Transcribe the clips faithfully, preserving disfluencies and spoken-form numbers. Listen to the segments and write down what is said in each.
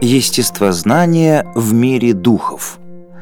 Естествознание в мире духов.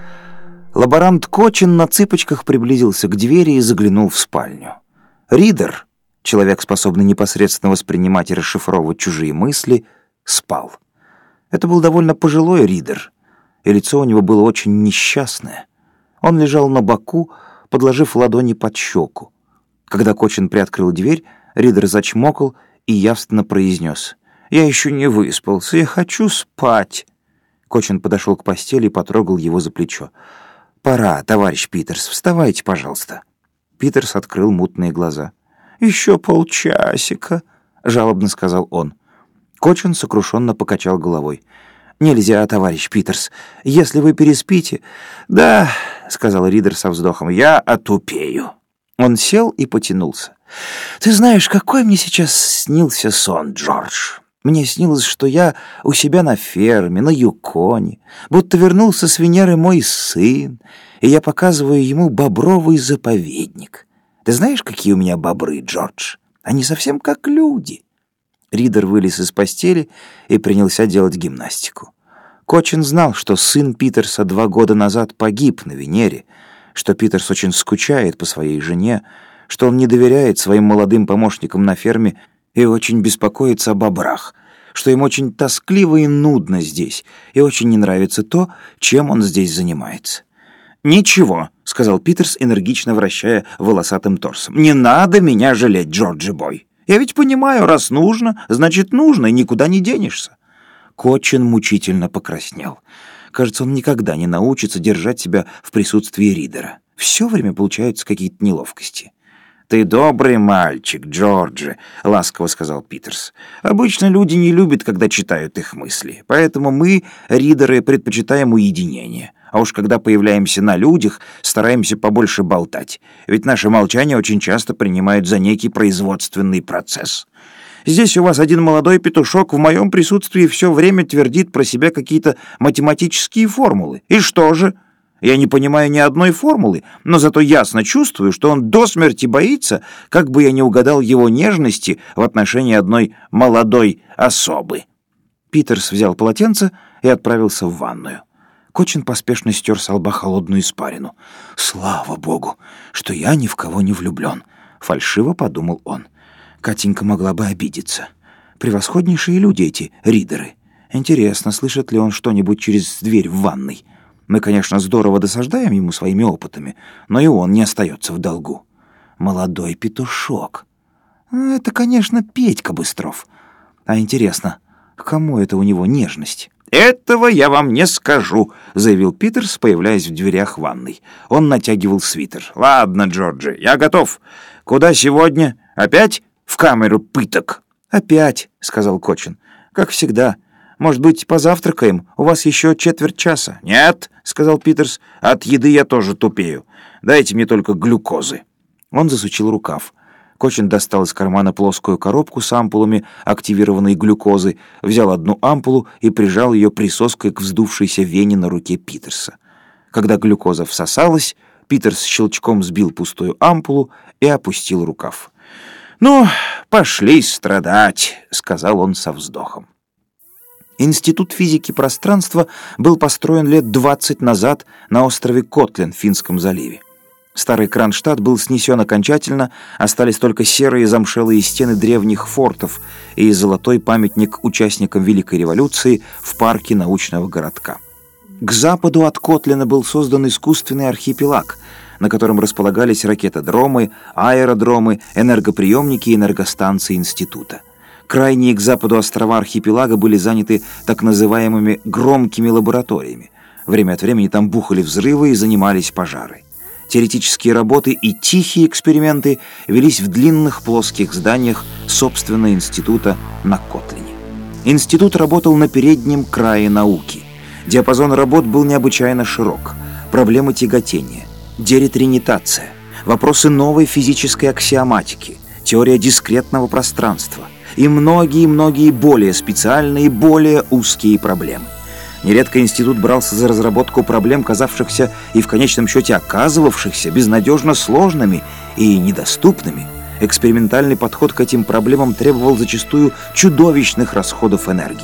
Лаборант Кочин на цыпочках приблизился к двери и заглянул в спальню. Ридер, человек, способный непосредственно воспринимать и расшифровывать чужие мысли, спал. Это был довольно пожилой Ридер, и лицо у него было очень несчастное. Он лежал на боку, подложив ладони под щеку. Когда Кочин приоткрыл дверь, Ридер зачмокал и явственно произнес: «Я еще не выспался, я хочу спать». Кочин подошел к постели и потрогал его за плечо. «Пора, товарищ Питерс, вставайте, пожалуйста». Питерс открыл мутные глаза. «Еще полчасика», — жалобно сказал он. Кочин сокрушенно покачал головой. «Нельзя, товарищ Питерс, если вы переспите...» «Да», — сказал Ридер со вздохом, — «я отупею». Он сел и потянулся. «Ты знаешь, какой мне сейчас снился сон, Джордж? Мне снилось, что я у себя на ферме, на Юконе, будто вернулся с Венеры мой сын, и я показываю ему бобровый заповедник. Ты знаешь, какие у меня бобры, Джордж? Они совсем как люди». Ридер вылез из постели и принялся делать гимнастику. Кочин знал, что сын Питерса два года назад погиб на Венере, что Питерс очень скучает по своей жене, что он не доверяет своим молодым помощникам на ферме и очень беспокоится о бобрах, что им очень тоскливо и нудно здесь, и очень не нравится то, чем он здесь занимается. «Ничего», — сказал Питерс, энергично вращая волосатым торсом. «Не надо меня жалеть, Джорджи бой. Я ведь понимаю, раз нужно, значит нужно, и никуда не денешься». Кочин мучительно покраснел. Кажется, он никогда не научится держать себя в присутствии Ридера. Все время получаются какие-то неловкости. «Ты добрый мальчик, Джорджи», — ласково сказал Питерс. «Обычно люди не любят, когда читают их мысли, поэтому мы, ридеры, предпочитаем уединение. А уж когда появляемся на людях, стараемся побольше болтать, ведь наше молчание очень часто принимают за некий производственный процесс. Здесь у вас один молодой петушок в моем присутствии все время твердит про себя какие-то математические формулы. И что же? Я не понимаю ни одной формулы, но зато ясно чувствую, что он до смерти боится, как бы я не угадал его нежности в отношении одной молодой особы». Питерс взял полотенце и отправился в ванную. Кочин поспешно стер с лба холодную испарину. «Слава богу, что я ни в кого не влюблен», — фальшиво подумал он. Катенька могла бы обидеться. Превосходнейшие люди эти ридеры. Интересно, слышит ли он что-нибудь через дверь в ванной. Мы, конечно, здорово досаждаем ему своими опытами, но и он не остается в долгу. Молодой петушок. Это, конечно, Петька Быстров. А интересно, к кому это у него нежность? «Этого я вам не скажу», — заявил Питерс, появляясь в дверях ванной. Он натягивал свитер. «Ладно, Джорджи, я готов. Куда сегодня? Опять в камеру пыток?» «Опять», — сказал Кочин. «Как всегда. Может быть, позавтракаем? У вас еще четверть часа». «Нет», — сказал Питерс, — «от еды я тоже тупею. Дайте мне только глюкозы». Он засучил рукав. Кочин достал из кармана плоскую коробку с ампулами активированной глюкозы, взял одну ампулу и прижал ее присоской к вздувшейся вене на руке Питерса. Когда глюкоза всосалась, Питерс щелчком сбил пустую ампулу и опустил рукав. «Ну, пошли страдать», — сказал он со вздохом. Институт физики пространства был построен лет двадцать назад на острове Котлин в Финском заливе. Старый Кронштадт был снесен окончательно, остались только серые замшелые стены древних фортов и золотой памятник участникам Великой революции в парке научного городка. К западу от Котлина был создан искусственный архипелаг, на котором располагались ракетодромы, аэродромы, энергоприемники и энергостанции института. Крайние к западу острова архипелага были заняты так называемыми громкими лабораториями. Время от времени там бухали взрывы и занимались пожары. Теоретические работы и тихие эксперименты велись в длинных плоских зданиях собственного института на Котлине. Институт работал на переднем крае науки. Диапазон работ был необычайно широк. Проблемы тяготения, деретринитация, вопросы новой физической аксиоматики, теория дискретного пространства и многие-многие более специальные, более узкие проблемы. Нередко институт брался за разработку проблем, казавшихся и в конечном счете оказывавшихся безнадежно сложными и недоступными. Экспериментальный подход к этим проблемам требовал зачастую чудовищных расходов энергии.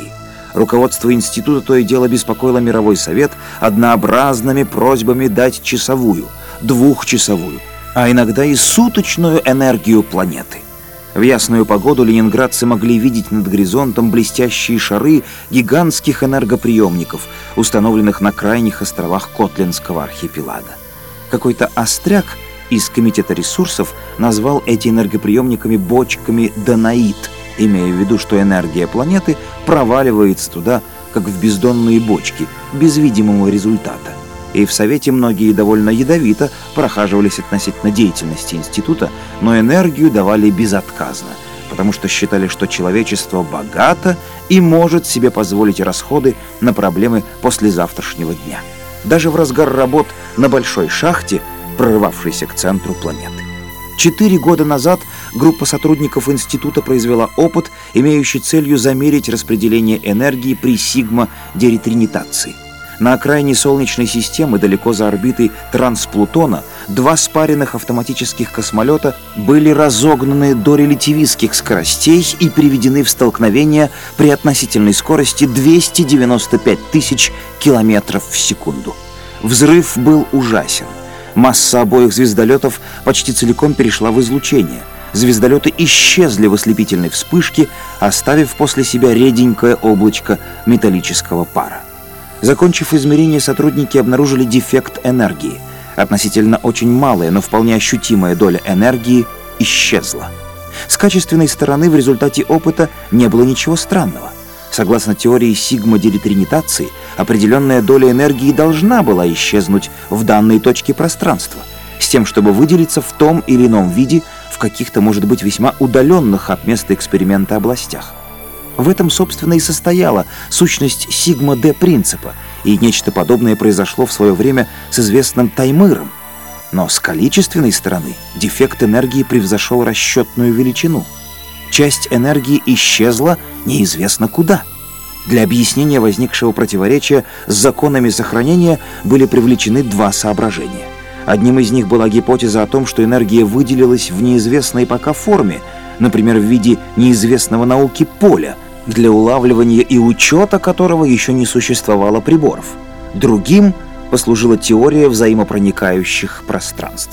Руководство института то и дело беспокоило мировой совет однообразными просьбами дать часовую, двухчасовую, а иногда и суточную энергию планеты. В ясную погоду ленинградцы могли видеть над горизонтом блестящие шары гигантских энергоприемников, установленных на крайних островах Котлинского архипелага. Какой-то остряк из комитета ресурсов назвал эти энергоприемниками бочками Данаид, имея в виду, что энергия планеты проваливается туда, как в бездонные бочки, без видимого результата. И в Совете многие довольно ядовито прохаживались относительно деятельности института, но энергию давали безотказно, потому что считали, что человечество богато и может себе позволить расходы на проблемы послезавтрашнего дня. Даже в разгар работ на большой шахте, прорывавшейся к центру планеты. Четыре года назад группа сотрудников института произвела опыт, имеющий целью замерить распределение энергии при сигма-деритринитации. На окраине Солнечной системы, далеко за орбитой Трансплутона, два спаренных автоматических космолета были разогнаны до релятивистских скоростей и приведены в столкновение при относительной скорости двести девяносто пять тысяч километров в секунду. Взрыв был ужасен. Масса обоих звездолетов почти целиком перешла в излучение. Звездолеты исчезли в ослепительной вспышке, оставив после себя реденькое облачко металлического пара. Закончив измерение, сотрудники обнаружили дефект энергии. Относительно очень малая, но вполне ощутимая доля энергии исчезла. С качественной стороны в результате опыта не было ничего странного. Согласно теории сигма-деритринитации, определенная доля энергии должна была исчезнуть в данной точке пространства, с тем, чтобы выделиться в том или ином виде в каких-то, может быть, весьма удаленных от места эксперимента областях. В этом, собственно, и состояла сущность сигма-д-принципа, и нечто подобное произошло в свое время с известным Таймыром. Но с количественной стороны дефект энергии превзошел расчетную величину. Часть энергии исчезла неизвестно куда. Для объяснения возникшего противоречия с законами сохранения были привлечены два соображения. Одним из них была гипотеза о том, что энергия выделилась в неизвестной пока форме, например, в виде неизвестного науке поля, для улавливания и учета которого еще не существовало приборов. Другим послужила теория взаимопроникающих пространств.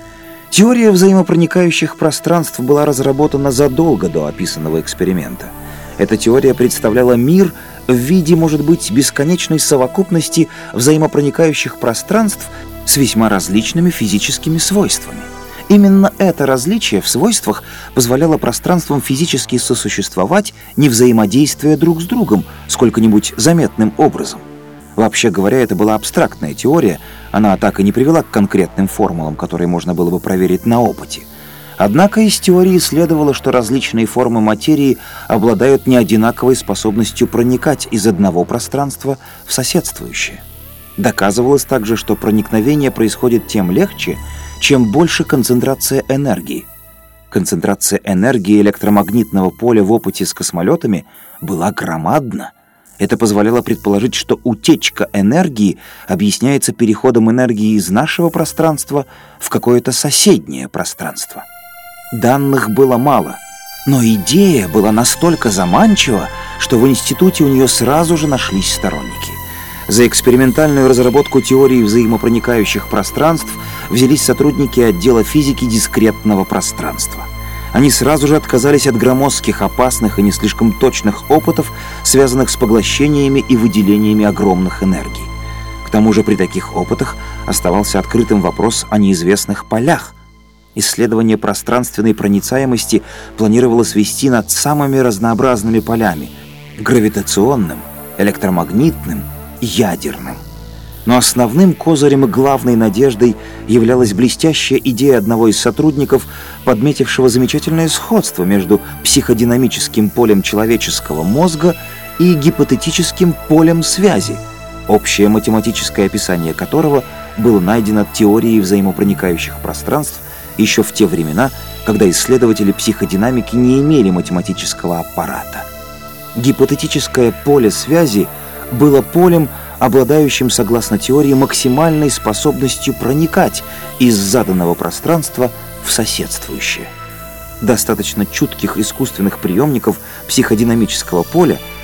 Теория взаимопроникающих пространств была разработана задолго до описанного эксперимента. Эта теория представляла мир в виде, может быть, бесконечной совокупности взаимопроникающих пространств с весьма различными физическими свойствами. Именно это различие в свойствах позволяло пространствам физически сосуществовать, не взаимодействуя друг с другом сколько-нибудь заметным образом. Вообще говоря, это была абстрактная теория, она так и не привела к конкретным формулам, которые можно было бы проверить на опыте. Однако из теории следовало, что различные формы материи обладают неодинаковой способностью проникать из одного пространства в соседствующее. Доказывалось также, что проникновение происходит тем легче, чем больше концентрация энергии. Концентрация энергии электромагнитного поля в опыте с космолетами была громадна. Это позволяло предположить, что утечка энергии объясняется переходом энергии из нашего пространства в какое-то соседнее пространство. Данных было мало, но идея была настолько заманчива, что в институте у нее сразу же нашлись сторонники. За экспериментальную разработку теории взаимопроникающих пространств взялись сотрудники отдела физики дискретного пространства. Они сразу же отказались от громоздких, опасных и не слишком точных опытов, связанных с поглощениями и выделениями огромных энергий. К тому же при таких опытах оставался открытым вопрос о неизвестных полях. Исследование пространственной проницаемости планировалось вести над самыми разнообразными полями – гравитационным, электромагнитным, ядерным. Но основным козырем и главной надеждой являлась блестящая идея одного из сотрудников, подметившего замечательное сходство между психодинамическим полем человеческого мозга и гипотетическим полем связи, общее математическое описание которого было найдено теорией взаимопроникающих пространств еще в те времена, когда исследователи психодинамики не имели математического аппарата. Гипотетическое поле связи было полем, обладающим, согласно теории, максимальной способностью проникать из заданного пространства в соседствующее. Достаточно чутких искусственных приемников психодинамического поля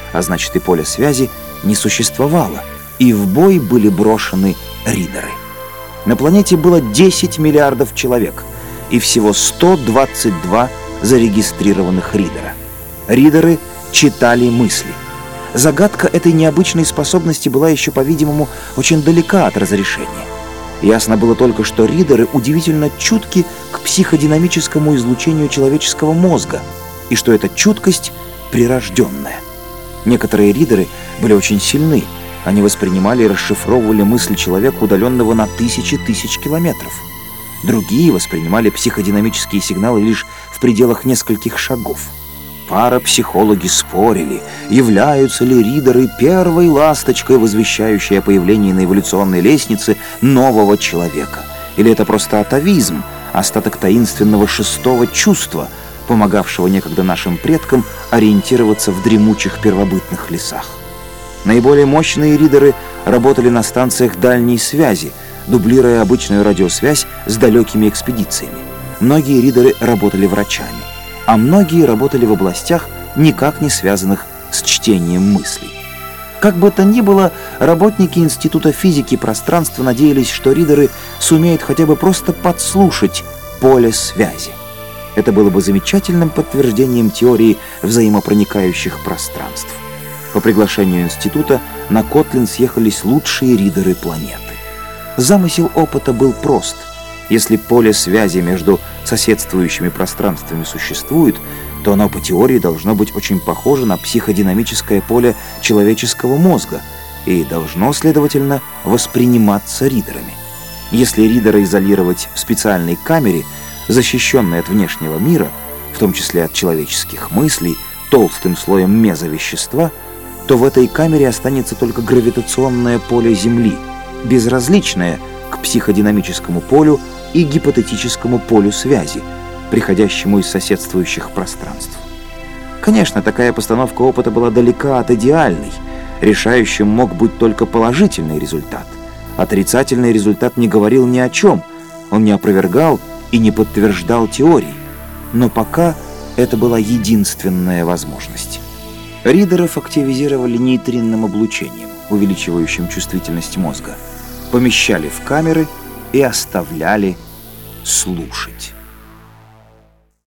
а значит и поля связи, не существовало, и в бой были брошены ридеры. На планете было десять миллиардов человек и всего сто двадцать два зарегистрированных ридера. Ридеры читали мысли. Загадка этой необычной способности была еще, по-видимому, очень далека от разрешения. Ясно было только, что ридеры удивительно чутки к психодинамическому излучению человеческого мозга, и что эта чуткость прирожденная. Некоторые ридеры были очень сильны. Они воспринимали и расшифровывали мысли человека, удаленного на тысячи тысяч километров. Другие воспринимали психодинамические сигналы лишь в пределах нескольких шагов. Парапсихологи спорили, являются ли ридеры первой ласточкой, возвещающей о появлении на эволюционной лестнице нового человека. Или это просто атовизм, остаток таинственного шестого чувства, помогавшего некогда нашим предкам ориентироваться в дремучих первобытных лесах. Наиболее мощные ридеры работали на станциях дальней связи, дублируя обычную радиосвязь с далекими экспедициями. Многие ридеры работали врачами, а многие работали в областях, никак не связанных с чтением мыслей. Как бы то ни было, работники Института физики пространства надеялись, что ридеры сумеют хотя бы просто подслушать поле связи. Это было бы замечательным подтверждением теории взаимопроникающих пространств. По приглашению института на Котлин съехались лучшие ридеры планеты. Замысел опыта был прост. Если поле связи между соседствующими пространствами существует, то оно по теории должно быть очень похоже на психодинамическое поле человеческого мозга и должно, следовательно, восприниматься ридерами. Если ридера изолировать в специальной камере, защищенной от внешнего мира, в том числе от человеческих мыслей, толстым слоем мезовещества, то в этой камере останется только гравитационное поле Земли, безразличное к психодинамическому полю и гипотетическому полю связи, приходящему из соседствующих пространств. Конечно, такая постановка опыта была далека от идеальной. Решающим мог быть только положительный результат. Отрицательный результат не говорил ни о чем. Он не опровергал и не подтверждал теорий. Но пока это была единственная возможность. Ридеров активизировали нейтринным облучением, увеличивающим чувствительность мозга, помещали в камеры и оставляли слушать.